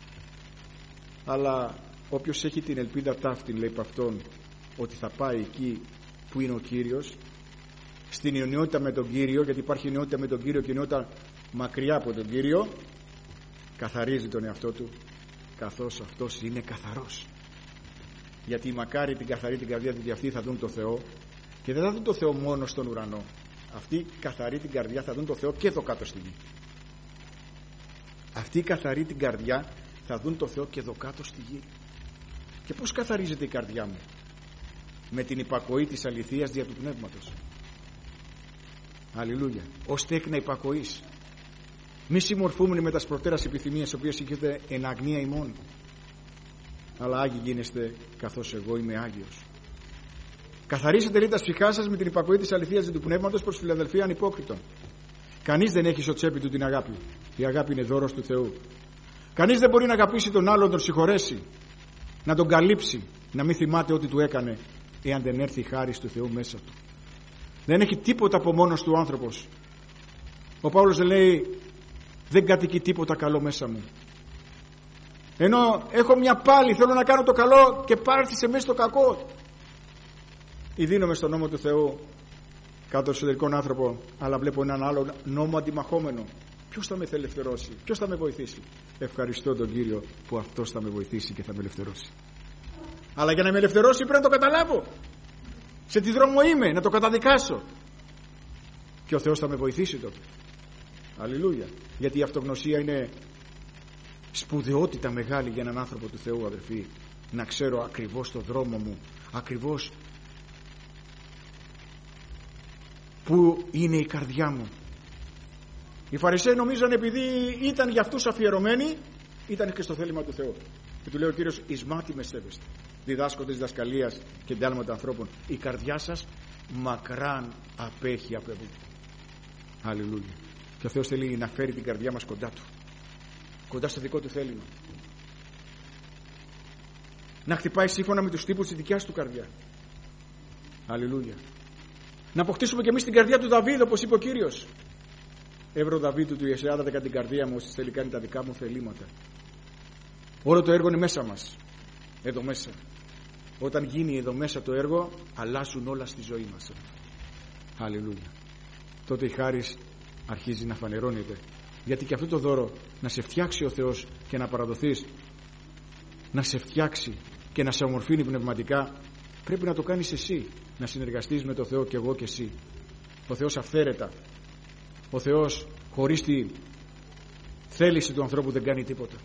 Αλλά όποιος έχει την ελπίδα ταύτην, λέει, από Αυτόν, ότι θα πάει εκεί που είναι ο Κύριος, στην ενότητα με τον Κύριο, γιατί υπάρχει ενότητα με τον Κύριο και ενότητα μακριά από τον Κύριο, καθαρίζει τον εαυτό του, καθώς αυτός είναι καθαρός. Γιατί μακάρι την καθαρή την καρδιά, γιατί αυτοί θα δουν το Θεό, και δεν θα δουν το Θεό μόνο στον ουρανό. Αυτοί καθαρή την καρδιά θα δουν το Θεό και εδώ κάτω στη γη. Αυτοί καθαρή την καρδιά θα δουν το Θεό και εδώ κάτω στη γη. Και πώς καθαρίζεται η καρδιά μου? Με την υπακοή της αληθείας δια του Πνεύματος. Αλληλούια. Ως τέκνα υπακοής. Μη συμμορφούμενοι με τα προτέρας επιθυμίες, οι οποίες έχετε εν αγνία ημών. Αλλά άγιοι γίνεστε καθώς εγώ είμαι άγιος. Καθαρίσετε, λέει, τα ψυχά σας με την υπακοή της αληθείας του Πνεύματος προς Φιλαδελφία ανυπόκριτον. Κανείς δεν έχει στο τσέπη του την αγάπη. Η αγάπη είναι δώρος του Θεού. Κανείς δεν μπορεί να αγαπήσει τον άλλον, να τον συγχωρέσει, να τον καλύψει, να μην θυμάται ό,τι του έκανε, εάν δεν έρθει η χάρις του Θεού μέσα του. Δεν έχει τίποτα από μόνος του ο άνθρωπος. Ο Παύλος λέει, δεν κατοικεί τίποτα καλό μέσα μου. Ενώ έχω μια πάλη, θέλω να κάνω το καλό και πάρθησε μέσα στο κακό. Ή δίνομαι στον νόμο του Θεού κάτω εσωτερικών άνθρωπο, αλλά βλέπω έναν άλλο νόμο αντιμαχόμενο. Ποιος θα με ελευθερώσει, ποιος θα με βοηθήσει? Ευχαριστώ τον Κύριο που αυτός θα με βοηθήσει και θα με ελευθερώσει. Αλλά για να με ελευθερώσει πρέπει να το καταλάβω. Σε τι δρόμο είμαι, να το καταδικάσω. Και ο Θεός θα με βοηθήσει τότε. Αλληλούια. Γιατί η αυτογνωσία είναι σπουδαιότητα μεγάλη για έναν άνθρωπο του Θεού, αδερφοί. Να ξέρω ακριβώς το δρόμο μου, ακριβώς που είναι η καρδιά μου. Οι Φαρισαίοι νομίζαν επειδή ήταν για αυτούς αφιερωμένοι, ήταν και στο θέλημα του Θεού. Και του λέει ο Κύριος, εις μάτι με σέβεστε, διδάσκοντες διδασκαλίας και εντάλματα ανθρώπων. Η καρδιά σας μακράν απέχει από εμού. Αλληλούια. Και ο Θεός θέλει να φέρει την καρδιά μας κοντά του, κοντά στο δικό του θέλημα, να χτυπάει σύμφωνα με τους τύπους της δικιάς του καρδιά. Αλληλούια. Να αποκτήσουμε και εμείς την καρδιά του Δαβίδ, όπως είπε ο Κύριος. Έβρω Δαβίδ του Ιεσαιάδα δεκα την καρδία μου, όσοι θέλει κάνει τα δικά μου θελήματα. Όλο το έργο είναι μέσα μας, εδώ μέσα. Όταν γίνει εδώ μέσα το έργο, αλλάζουν όλα στη ζωή μας. Αλληλούια. Τότε η χάρις αρχίζει να φανερώνεται. Γιατί και αυτό το δώρο, να σε φτιάξει ο Θεός και να παραδοθείς, να σε φτιάξει και να σε ομορφύνει πνευματικά, πρέπει να το κάνεις εσύ. Να συνεργαστείς με το Θεό και εγώ και εσύ. Ο Θεός αυθαίρετα, ο Θεός χωρίς τη θέληση του ανθρώπου δεν κάνει τίποτα.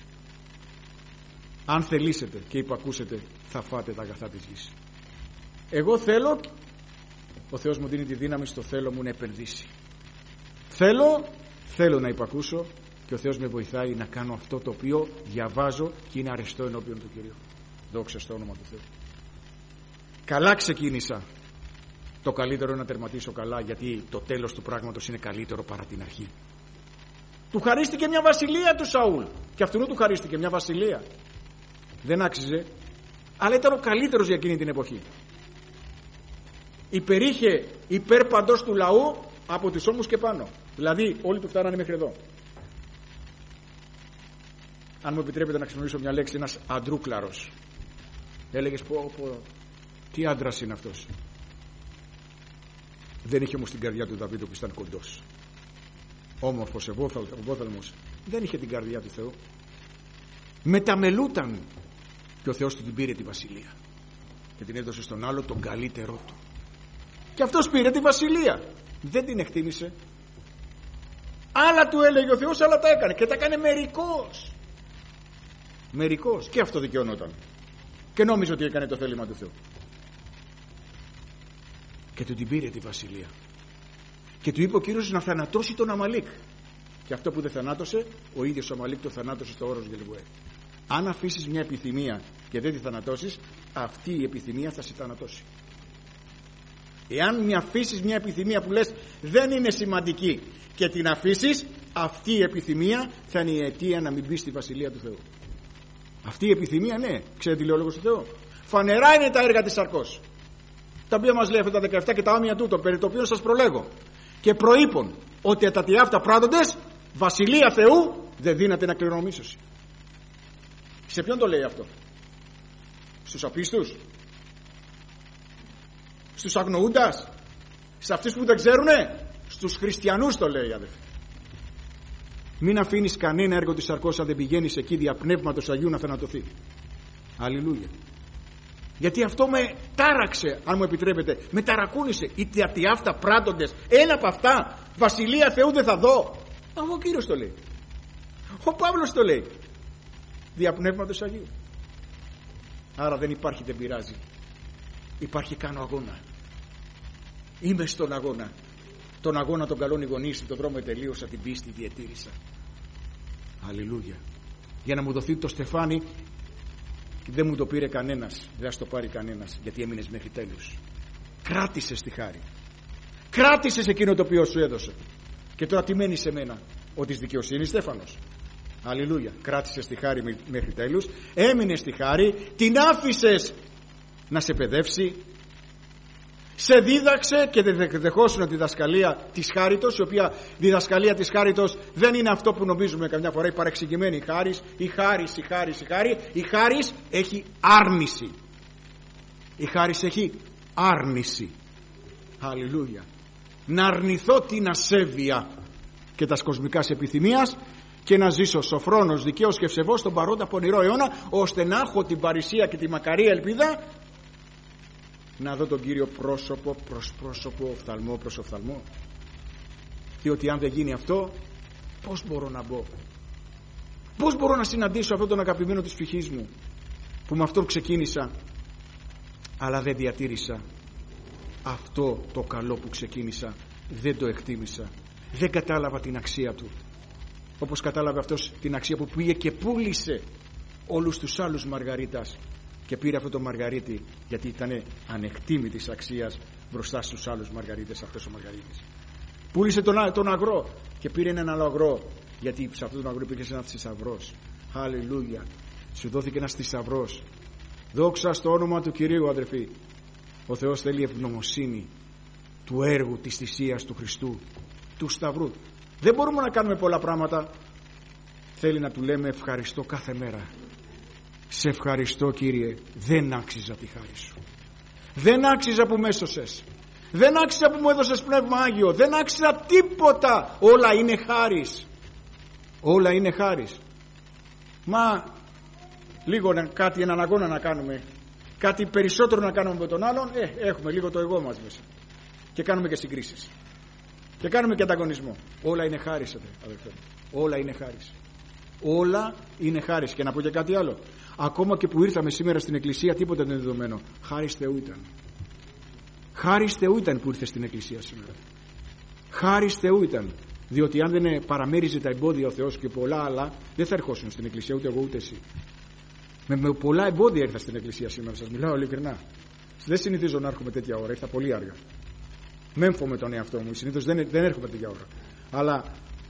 Αν θελήσετε και υπακούσετε, θα φάτε τα αγαθά της γης. Εγώ θέλω, ο Θεός μου δίνει τη δύναμη στο θέλω μου να επενδύσει. Θέλω να υπακούσω και ο Θεός με βοηθάει να κάνω αυτό το οποίο διαβάζω και είναι αρεστό ενώπιον του Κυρίου. Δόξα στο όνομα του Θεού. Καλά ξεκίνησα. Το καλύτερο είναι να τερματίσω καλά, γιατί το τέλος του πράγματος είναι καλύτερο παρά την αρχή. Του χαρίστηκε μια βασιλεία του Σαούλ, και αυτού του χαρίστηκε μια βασιλεία. Δεν άξιζε, αλλά ήταν ο καλύτερος για εκείνη την εποχή. Υπερήχε υπέρ παντός του λαού από τους ώμους και πάνω. Δηλαδή όλοι του φτάνανε μέχρι εδώ. Αν μου επιτρέπετε να χρησιμοποιήσω μια λέξη, ένας αντρούκλαρος. Έλεγες πω τι άντρας είναι αυτός. Δεν είχε όμως την καρδιά του Δαβίδ που ήταν κοντός, όμορφος, ευόθαλμος. Δεν είχε την καρδιά του Θεού. Μεταμελούταν και ο Θεός του την πήρε τη βασιλεία και την έδωσε στον άλλο τον καλύτερό του. Και αυτός πήρε τη βασιλεία, δεν την εκτίμησε. Άλλα του έλεγε ο Θεός, άλλα τα έκανε και τα έκανε μερικώς. Και αυτό δικαιωνόταν και νόμιζε ότι έκανε το θέλημα του Θεού. Και του την πήρε τη βασιλεία. Και του είπε ο Κύριος να θανατώσει τον Αμαλίκ. Και αυτό που δεν θανάτωσε, ο ίδιος ο Αμαλίκ το θανάτωσε στο όρος Γελγουέ. Αν αφήσεις μια επιθυμία και δεν τη θανατώσεις, αυτή η επιθυμία θα σε θανατώσει. Εάν μια αφήσεις μια επιθυμία που λες δεν είναι σημαντική και την αφήσεις, αυτή η επιθυμία θα είναι η αιτία να μην μπει στη βασιλεία του Θεού. Αυτή η επιθυμία, ναι, ξέρετε τι λέει ο Λόγος του Θεού. Φανερά είναι τα έργα της σαρκός. τα οποία μας λέει αυτά τα 17 και τα όμοια τούτων, περί το οποίο σας προλέγω. Και προείπων ότι τα τι αυτά πράττοντες βασιλεία Θεού δεν δύναται να κληρονομήσωση. Σε ποιον το λέει αυτό? Στους απίστους? Στους αγνοούντας? Σε αυτούς που δεν ξέρουνε? Στους χριστιανούς το λέει, αδελφοί. Μην αφήνεις κανένα έργο της σαρκός αν δεν πηγαίνεις εκεί δια πνεύματος Αγίου να θανατωθεί. Αλληλούια. Γιατί αυτό με τάραξε, αν μου επιτρέπετε, με ταρακούνησε. Είτε αυτοί αυτά πράττοντες, ένα από αυτά βασιλεία Θεού δεν θα δω. Ο Κύριος το λέει, ο Παύλος το λέει, δια πνεύματος Αγίου. Άρα δεν υπάρχει, δεν πειράζει. Υπάρχει, κάνω αγώνα. Είμαι στον αγώνα. Τον αγώνα των καλών ηγονίστη, τον δρόμο τελείωσα, την πίστη διετήρησα. Αλληλούια. Για να μου δοθεί το στεφάνι, δεν μου το πήρε κανένας, δεν θα το πάρει κανένας, γιατί έμεινες μέχρι τέλους. Κράτησες τη χάρη. Κράτησες εκείνο το οποίο σου έδωσε. Και τώρα τι μένει σε μένα? Ο της δικαιοσύνης στέφανος. Αλληλούια. Κράτησες τη χάρη μέχρι τέλους. Έμεινες στη χάρη, την άφησες να σε παιδεύσει. Σε δίδαξε και δεχόσουν τη διδασκαλία της χάριτος, η οποία διδασκαλία της χάριτος δεν είναι αυτό που νομίζουμε καμιά φορά, η παρεξηγημένη χάρις, η χάρις. Η χάρις έχει άρνηση. Η χάρις έχει άρνηση. Αλληλούια. Να αρνηθώ την ασέβεια και τα κοσμικά επιθυμίας και να ζήσω σοφρόνος, δικαίος και ευσεβός στον παρόντα πονηρό αιώνα, ώστε να έχω την παρησία και τη μακαρία ελπίδα να δω τον Κύριο πρόσωπο προς πρόσωπο, οφθαλμό προς οφθαλμό. Διότι αν δεν γίνει αυτό, πώς μπορώ να μπω? Πώς μπορώ να συναντήσω αυτόν τον αγαπημένο της ψυχής μου, που με αυτόν ξεκίνησα αλλά δεν διατήρησα? Αυτό το καλό που ξεκίνησα δεν το εκτίμησα, δεν κατάλαβα την αξία του, όπως κατάλαβε αυτός την αξία που πήγε και πούλησε όλους τους άλλους Μαργαρίτας και πήρε αυτό το Μαργαρίτη, γιατί ήταν ανεκτήμητης αξίας μπροστά στους άλλους Μαργαρίτες αυτός ο Μαργαρίτης. Πούλησε τον αγρό και πήρε έναν άλλο αγρό, γιατί σε αυτόν τον αγρό υπήρχε ένας θησαυρός. Αλληλούια. Σου δόθηκε ένας θησαυρός. Δόξα στο όνομα του Κυρίου, αδερφοί. Ο Θεός θέλει ευγνωμοσύνη του έργου της θυσίας του Χριστού, του Σταυρού. Δεν μπορούμε να κάνουμε πολλά πράγματα. Θέλει να του λέμε ευχαριστώ κάθε μέρα. Σε ευχαριστώ, Κύριε, δεν άξιζα τη χάρη σου. Δεν άξιζα που με έσωσες. Δεν άξιζα που μου έδωσες Πνεύμα Άγιο. Δεν άξιζα τίποτα. Όλα είναι χάρις. Όλα είναι χάρις. Μα λίγο κάτι, έναν αγώνα να κάνουμε, κάτι περισσότερο να κάνουμε με τον άλλον, έχουμε λίγο το εγώ μας μέσα. Και κάνουμε και συγκρίσεις. Και κάνουμε και ανταγωνισμό. Όλα είναι χάρις, αδελφέ. Όλα είναι χάρις. Όλα είναι χάρις. Και να πω και κάτι άλλο. Ακόμα και που ήρθαμε σήμερα στην εκκλησία, τίποτα δεν είναι δεδομένο. Χάρις Θεού ήταν. Χάρις Θεού ήταν που ήρθε στην εκκλησία σήμερα. Χάρις Θεού ήταν. Διότι αν δεν παραμέριζε τα εμπόδια ο Θεός και πολλά άλλα, δεν θα ερχόσουν στην εκκλησία ούτε εγώ ούτε εσύ. Με πολλά εμπόδια ήρθα στην εκκλησία σήμερα, σας μιλάω ειλικρινά. Δεν συνηθίζω να έρχομαι τέτοια ώρα, ήρθα πολύ αργά. Μέμφω με τον εαυτό μου, συνήθως δεν έρχομαι τέτοια ώρα. Αλλά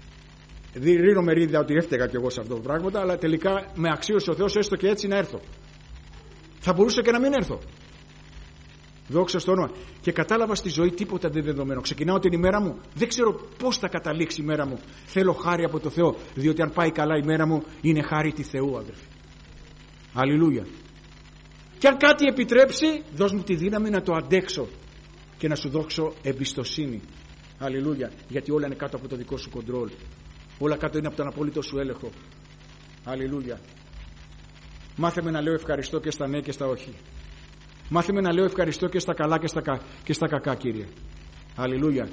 ρίνω μερίδια ότι έφταιγα κι εγώ σε αυτό το πράγμα, αλλά τελικά με αξίωσε ο Θεός έστω και έτσι να έρθω. Θα μπορούσα και να μην έρθω. Δόξα στο όνομα. Και κατάλαβα στη ζωή τίποτα δεν δεδομένο. Ξεκινάω την ημέρα μου, δεν ξέρω πώς θα καταλήξει η μέρα μου. Θέλω χάρη από το Θεό, διότι αν πάει καλά η μέρα μου, είναι χάρη τη Θεού, αδερφοί. Αλληλούια. Και αν κάτι επιτρέψει, δώσ' μου τη δύναμη να το αντέξω και να σου δώσω εμπιστοσύνη. Αλληλούια. Γιατί όλα είναι κάτω από το δικό σου κοντρόλ. Όλα κάτω είναι από τον απόλυτο σου έλεγχο. Αλληλούια. Μάθε με να λέω ευχαριστώ και στα ναι και στα όχι. Μάθε με να λέω ευχαριστώ και στα καλά και στα κακά, Κύριε. Αλληλούια.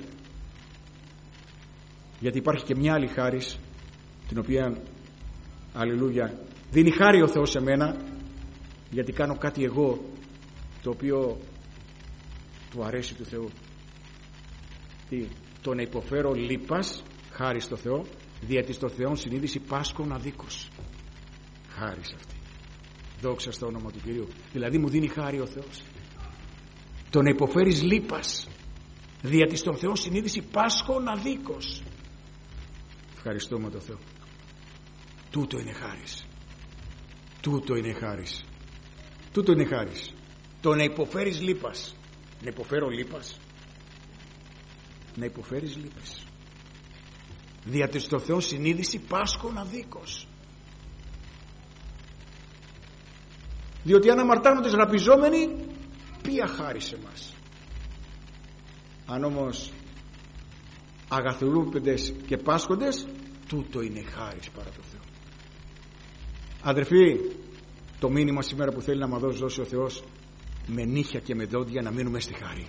Γιατί υπάρχει και μια άλλη χάρις, την οποία, αλληλούια, δίνει χάρη ο Θεός σε μένα, γιατί κάνω κάτι εγώ το οποίο του αρέσει του Θεού. Το να υποφέρω λύπας, χάρη στο Θεό, διότι στο Θεό συνείδηση πάσχων αδίκως. Χάρη σε αυτή. Δόξα στο όνομα του Κυρίου. Δηλαδή μου δίνει χάρη ο Θεός. Το να υποφέρεις λύπας, διότι στον Θεό συνείδηση πάσχων αδίκως. Ευχαριστώ με τον Θεό. Τούτο είναι χάρις. Τούτο είναι χάρις. Τούτο είναι χάρις. Το να υποφέρεις λύπας, Να υποφέρω λύπας? Να υποφέρεις λύπες. Δια της το Θεό συνείδηση πάσχων αδίκως. Διότι αν αμαρτάνοντες ραπιζόμενοι, ποια χάρη σε μας. Αν όμως αγαθολούπεντες και πάσχοντες, τούτο είναι χάρις παρά το Θεό. Αδερφοί, το μήνυμα σήμερα που θέλει να μας δώσει ο Θεός, με νύχια και με δόντια να μείνουμε στη χάρη.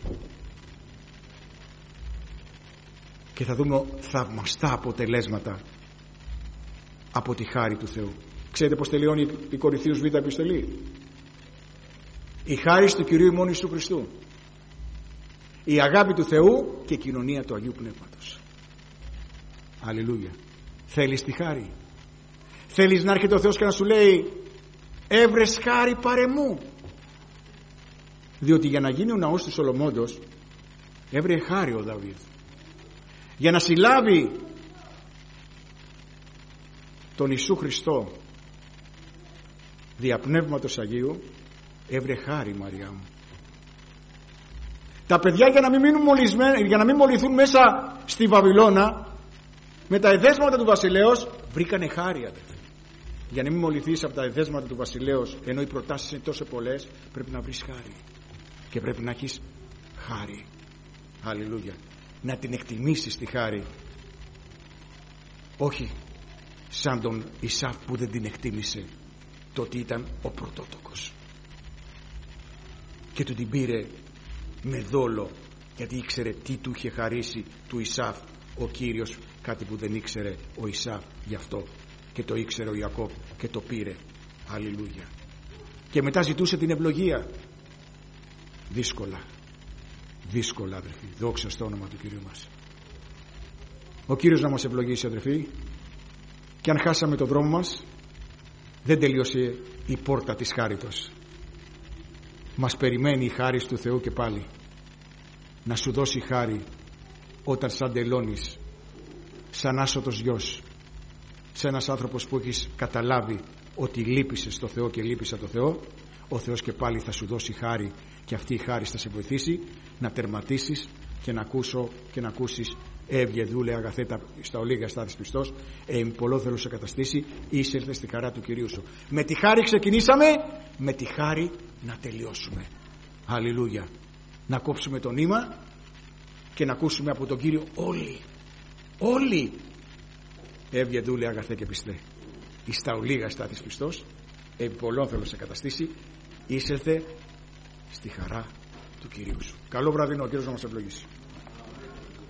Και θα δούμε θαυμαστά αποτελέσματα από τη χάρη του Θεού. Ξέρετε πως τελειώνει η Κορινθίους Β' επιστολή? Η χάρις του Κυρίου ημών Ιησού Χριστού, η αγάπη του Θεού και η κοινωνία του Αγίου Πνεύματος. Αλληλούια. Θέλεις τη χάρη? Θέλεις να έρχεται ο Θεός και να σου λέει έβρες χάρη παρεμού? Διότι για να γίνει ο ναός του Σολομόντος έβρε χάρη ο Δαβίδ. Για να συλλάβει τον Ιησού Χριστό δια Πνεύματος Αγίου έβρε χάρη Μαριά μου. Τα παιδιά για να μην μολυθούν μέσα στη Βαβυλώνα με τα εδέσματα του βασιλέως βρήκανε χάρη, αδερφοί. Για να μην μολυθείς από τα εδέσματα του βασιλέως, ενώ οι προτάσεις είναι τόσο πολλές, πρέπει να βρεις χάρη και πρέπει να έχεις χάρη. Αλληλούια. Να την εκτιμήσεις τη χάρη, όχι σαν τον Ισαύ που δεν την εκτίμησε, το ότι ήταν ο πρωτότοκος και του την πήρε με δόλο, γιατί ήξερε τι του είχε χαρίσει του Ισαύ ο Κύριος, κάτι που δεν ήξερε ο Ισαύ γι' αυτό, και το ήξερε ο Ιακώβ και το πήρε. Αλληλούια. Και μετά ζητούσε την ευλογία. Δύσκολα αδερφοί. Δόξα στο όνομα του Κυρίου μας. Ο Κύριος να μας ευλογήσει, αδερφοί. Και αν χάσαμε το δρόμο μας, δεν τελείωσε η πόρτα της χάριτος. Μας περιμένει η χάρις του Θεού και πάλι να σου δώσει χάρη όταν σαν τελώνεις, σαν άσωτος γιος, σε ένας άνθρωπος που έχεις καταλάβει ότι λείπησες στο Θεό και λείπεις από το Θεό, ο Θεός και πάλι θα σου δώσει χάρη, και αυτή η χάρη θα σε βοηθήσει να τερματίσεις και να ακούσεις έβγε δούλε αγαθέτα στα ολίγα στάθης πιστός, πολλό θέλω σε καταστήσει, εισέλθε στη χαρά του Κυρίου σου. Με τη χάρη ξεκινήσαμε, με τη χάρη να τελειώσουμε. Αλληλούια. Να κόψουμε το νήμα και να ακούσουμε από τον Κύριο όλοι έβγε δούλε αγαθέ και πιστέ, εις τα ολίγα στάθης πιστός, πολλό θέλω σε καταστήσει, εισέλθε στη χαρά του Κυρίου σου. Καλό βραδινό. Ο Κύριος να μας ευλογήσει.